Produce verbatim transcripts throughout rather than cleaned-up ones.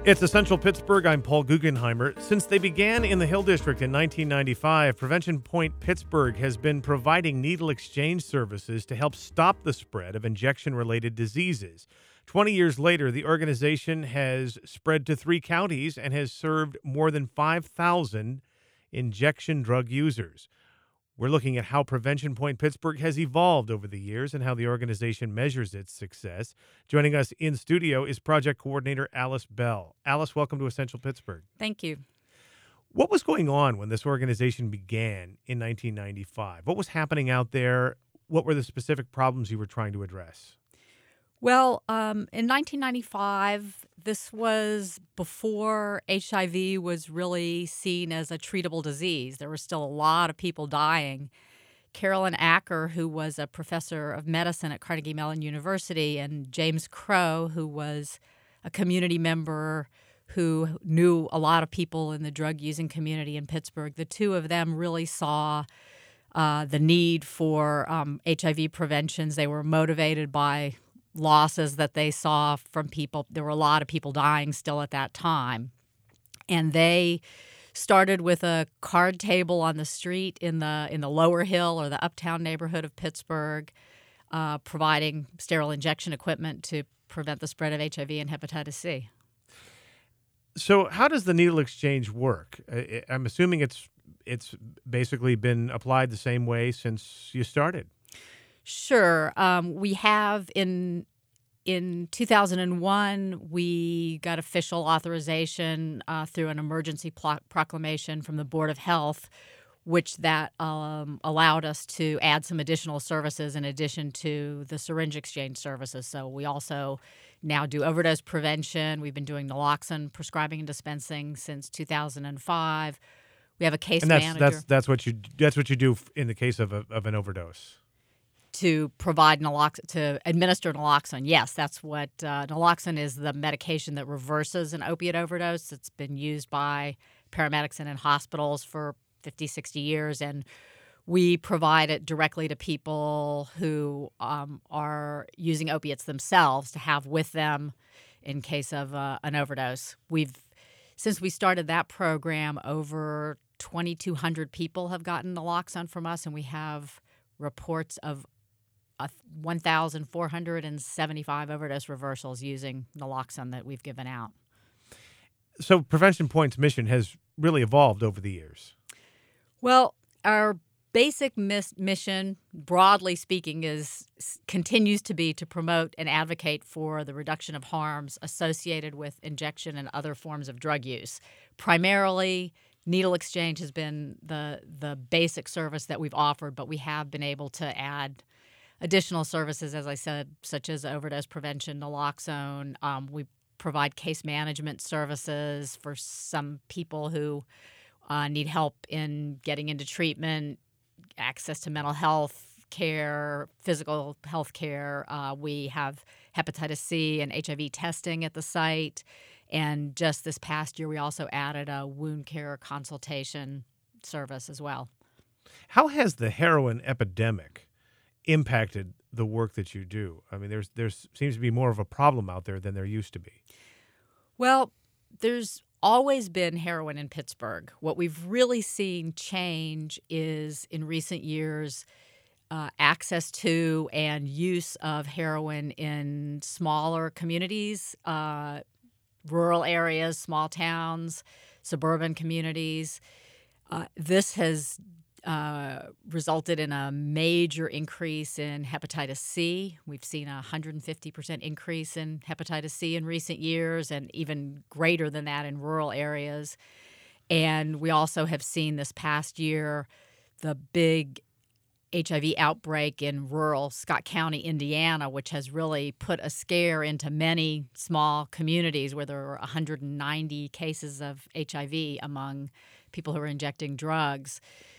It's Essential Pittsburgh. I'm Paul Guggenheimer. Since they began in the Hill District in nineteen ninety-five, Prevention Point Pittsburgh has been providing needle exchange services to help stop the spread of injection-related diseases. twenty years later, the organization has spread to three counties and has served more than five thousand injection drug users. We're looking at how Prevention Point Pittsburgh has evolved over the years and how the organization measures its success. Joining us in studio is Project Coordinator Alice Bell. Alice, welcome to Essential Pittsburgh. Thank you. What was going on when this organization began in nineteen ninety-five? What was happening out there? What were the specific problems you were trying to address? Well, um, in nineteen ninety-five, this was before H I V was really seen as a treatable disease. There were still a lot of people dying. Carolyn Acker, who was a professor of medicine at Carnegie Mellon University, and James Crow, who was a community member who knew a lot of people in the drug-using community in Pittsburgh, the two of them really saw uh, the need for um, H I V preventions. They were motivated by losses that they saw from people. There were a lot of people dying still at that time. And they started with a card table on the street in the in the Lower Hill or the Uptown neighborhood of Pittsburgh, uh, providing sterile injection equipment to prevent the spread of H I V and hepatitis C. So how does the needle exchange work? I- I'm assuming it's it's basically been applied the same way since you started. Sure. Um, we have in in two thousand one, we got official authorization uh, through an emergency pl- proclamation from the Board of Health, which that um, allowed us to add some additional services in addition to the syringe exchange services. So we also now do overdose prevention. We've been doing naloxone prescribing and dispensing since two thousand five. We have a case and that's, manager. That's that's what you that's what you do in the case of a, of an overdose. To provide naloxone, to administer naloxone. Yes, that's what uh, naloxone is, the medication that reverses an opiate overdose. It's been used by paramedics and in hospitals for fifty, sixty years, and we provide it directly to people who um, are using opiates themselves to have with them in case of uh, an overdose. We've, since we started that program, over twenty-two hundred people have gotten naloxone from us, and we have reports of Uh, one thousand four hundred seventy-five overdose reversals using naloxone that we've given out. So Prevention Point's mission has really evolved over the years. Well, our basic mis- mission, broadly speaking, is continues to be to promote and advocate for the reduction of harms associated with injection and other forms of drug use. Primarily, needle exchange has been the the basic service that we've offered, but we have been able to add additional services, as I said, such as overdose prevention, naloxone. Um, we provide case management services for some people who uh, need help in getting into treatment, access to mental health care, physical health care. Uh, we have hepatitis C and H I V testing at the site. And just this past year, we also added a wound care consultation service as well. How has the heroin epidemic impacted the work that you do? I mean, there's there's seems to be more of a problem out there than there used to be. Well, there's always been heroin in Pittsburgh. What we've really seen change is in recent years uh, access to and use of heroin in smaller communities, uh, rural areas, small towns, suburban communities. Uh, this has Uh, resulted in a major increase in hepatitis C. We've seen a one hundred fifty percent increase in hepatitis C in recent years, and even greater than that in rural areas. And we also have seen this past year the big H I V outbreak in rural Scott County, Indiana, which has really put a scare into many small communities where there are one hundred ninety cases of H I V among people who are injecting drugs.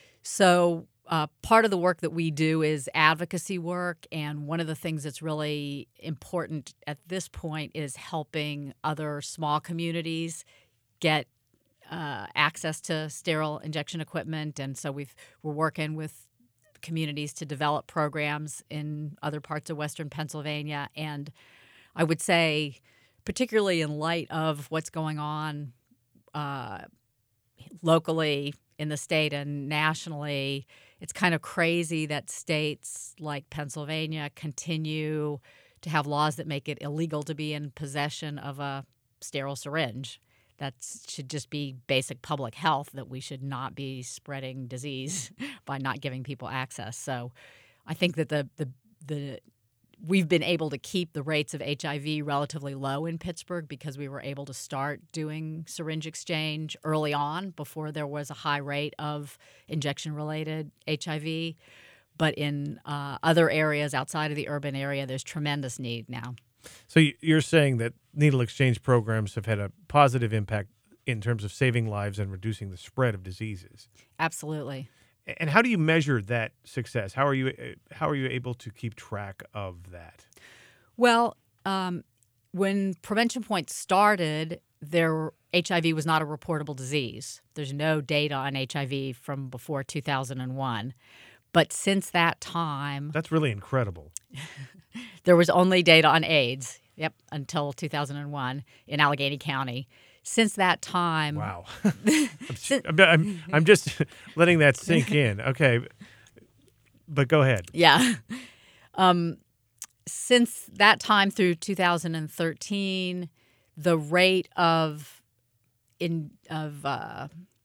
So uh, part of the work that we do is advocacy work, and one of the things that's really important at this point is helping other small communities get uh, access to sterile injection equipment. And so we've, we're working with communities to develop programs in other parts of Western Pennsylvania. And I would say particularly in light of what's going on uh, locally in the state and nationally. It's kind of crazy that states like Pennsylvania continue to have laws that make it illegal to be in possession of a sterile syringe. That should just be basic public health, that we should not be spreading disease by not giving people access. So I think that the the the we've been able to keep the rates of H I V relatively low in Pittsburgh because we were able to start doing syringe exchange early on before there was a high rate of injection-related H I V. But in uh, other areas outside of the urban area, there's tremendous need now. So you're saying that needle exchange programs have had a positive impact in terms of saving lives and reducing the spread of diseases. Absolutely. And how do you measure that success? How are you how are you able to keep track of that? Well, um, when Prevention Point started, there H I V was not a reportable disease. There's no data on H I V from before two thousand one. But since that time... That's really incredible. There was only data on AIDS, yep, until two thousand one in Allegheny County. Since that time... Wow. I'm, I'm, I'm just letting that sink in. Okay. But go ahead. Yeah. Um, since that time through two thousand thirteen, the rate of in of uh,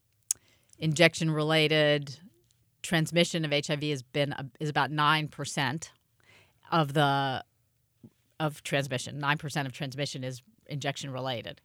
injection-related transmission of H I V has been uh, is about nine percent of the of transmission. nine percent of transmission is injection-related.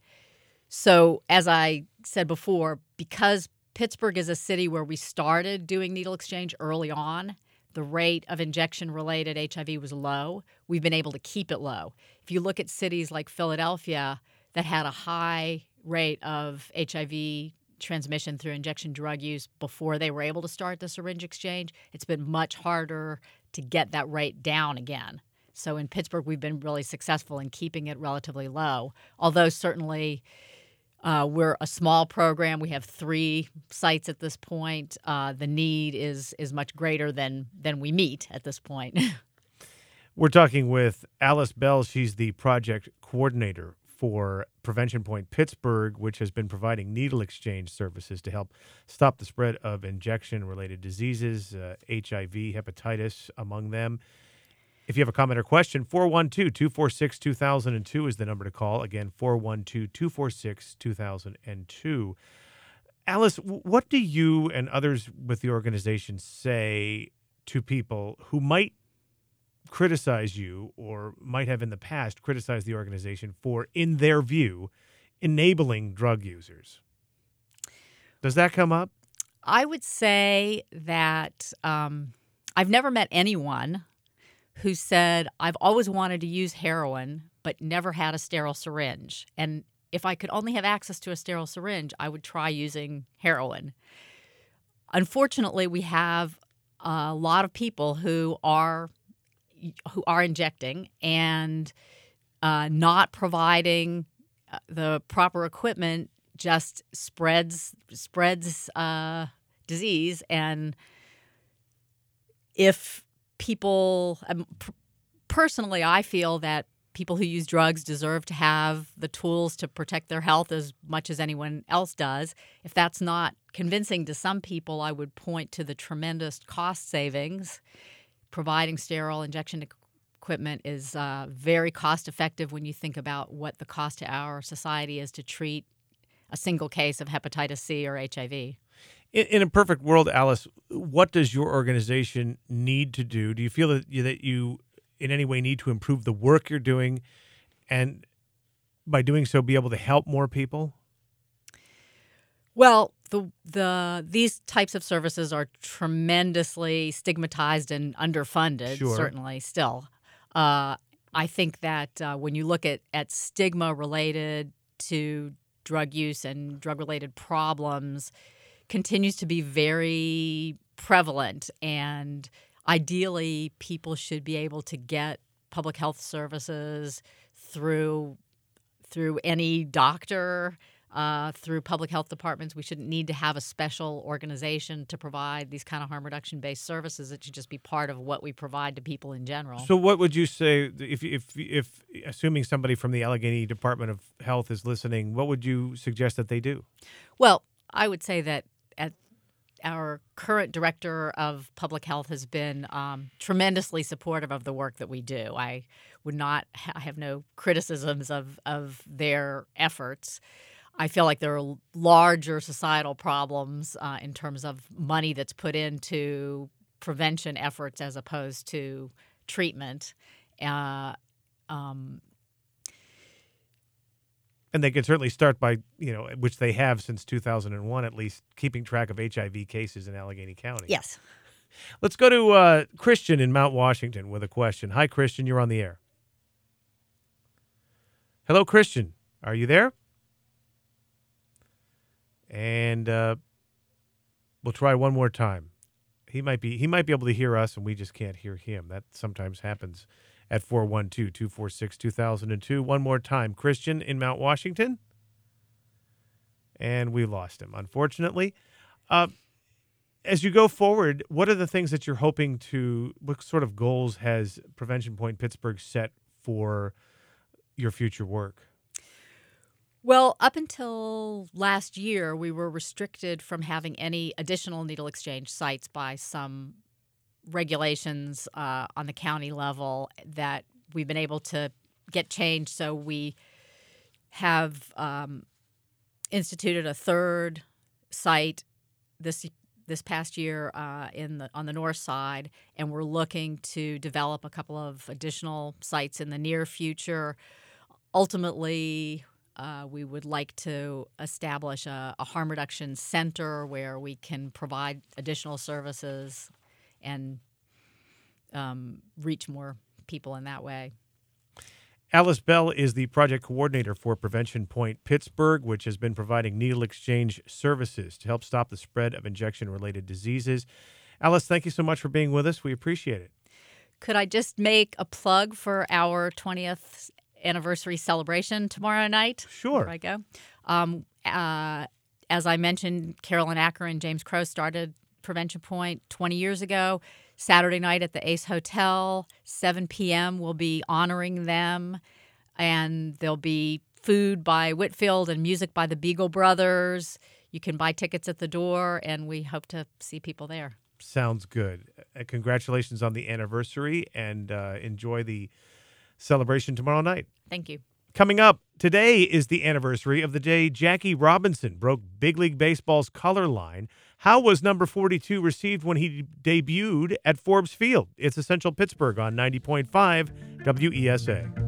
So, as I said before, because Pittsburgh is a city where we started doing needle exchange early on, the rate of injection-related H I V was low. We've been able to keep it low. If you look at cities like Philadelphia that had a high rate of H I V transmission through injection drug use before they were able to start the syringe exchange, it's been much harder to get that rate down again. So in Pittsburgh, we've been really successful in keeping it relatively low, although certainly uh, we're a small program. We have three sites at this point. Uh, the need is is much greater than than we meet at this point. We're talking with Alice Bell. She's the project coordinator for Prevention Point Pittsburgh, which has been providing needle exchange services to help stop the spread of injection-related diseases, uh, H I V, hepatitis among them. If you have a comment or question, four one two, two four six, two thousand two is the number to call. Again, four one two, two four six, two thousand two. Alice, what do you and others with the organization say to people who might criticize you or might have in the past criticized the organization for, in their view, enabling drug users? Does that come up? I would say that um, I've never met anyone who said, I've always wanted to use heroin but never had a sterile syringe. And if I could only have access to a sterile syringe, I would try using heroin. Unfortunately, we have a lot of people who are who are injecting and uh, not providing the proper equipment just spreads spreads uh, disease. And if people, um, p- personally, I feel that people who use drugs deserve to have the tools to protect their health as much as anyone else does. If that's not convincing to some people, I would point to the tremendous cost savings. Providing sterile injection equipment is uh, very cost-effective when you think about what the cost to our society is to treat a single case of hepatitis C or H I V. In, in a perfect world, Alice, what does your organization need to do? Do you feel that you, that you in any way need to improve the work you're doing and by doing so be able to help more people? Well, the the these types of services are tremendously stigmatized and underfunded, Sure. certainly still. Uh, I think that uh, when you look at, at stigma related to drug use and drug-related problems, continues to be very prevalent. And ideally, people should be able to get public health services through through any doctor uh, through public health departments. We shouldn't need to have a special organization to provide these kind of harm reduction-based services. It should just be part of what we provide to people in general. So what would you say, if, if, if assuming somebody from the Allegheny Department of Health is listening, what would you suggest that they do? Well, I would say that at our current director of public health has been um, tremendously supportive of the work that we do. I would not ha- I have no criticisms of, of their efforts. I feel like there are larger societal problems uh, in terms of money that's put into prevention efforts as opposed to treatment. Uh, um, And they can certainly start by, you know, which they have since two thousand one, at least, keeping track of H I V cases in Allegheny County. yes. Let's go to uh, Christian in Mount Washington with a question. Hi, Christian. You're on the air. Hello, Christian. Are you there? And uh, we'll try one more time. He might be he might be able to hear us, and we just can't hear him. That sometimes happens at four one two, two four six, two thousand two. One more time. Christian in Mount Washington. And we lost him, unfortunately. Uh, as you go forward, what are the things that you're hoping to, what sort of goals has Prevention Point Pittsburgh set for your future work? Well, up until last year, we were restricted from having any additional needle exchange sites by some regulations uh, on the county level that we've been able to get changed. So we have um, instituted a third site this this past year uh, in the on the north side, and we're looking to develop a couple of additional sites in the near future. Ultimately, uh, we would like to establish a, a harm reduction center where we can provide additional services and um, reach more people in that way. Alice Bell is the project coordinator for Prevention Point Pittsburgh, which has been providing needle exchange services to help stop the spread of injection-related diseases. Alice, thank you so much for being with us. We appreciate it. Could I just make a plug for our twentieth anniversary celebration tomorrow night? Sure. Before I go. Um, uh, as I mentioned, Carolyn Acker and James Crow started Prevention Point twenty years ago. Saturday night at the Ace Hotel, seven p.m. We'll be honoring them, and there'll be food by Whitfield and music by the Beagle Brothers. You can buy tickets at the door, and we hope to see people there. Sounds good. Uh, congratulations on the anniversary, and uh, enjoy the celebration tomorrow night. Thank you. Coming up, today is the anniversary of the day Jackie Robinson broke Big League Baseball's color line. How was number forty-two received when he debuted at Forbes Field? It's Essential Pittsburgh on ninety point five W E S A.